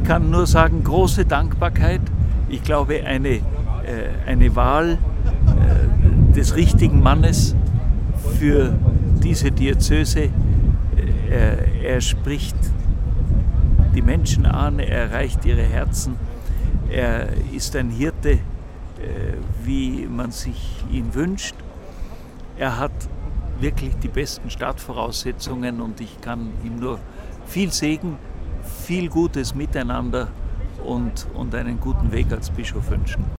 kann nur sagen, große Dankbarkeit. Ich glaube, eine Wahl des richtigen Mannes für diese Diözese. Er spricht die Menschen an, er erreicht ihre Herzen. Er ist ein Hirte, wie man sich ihn wünscht. Er hat wirklich die besten Startvoraussetzungen und ich kann ihm nur viel Segen, viel Gutes miteinander und einen guten Weg als Bischof wünschen.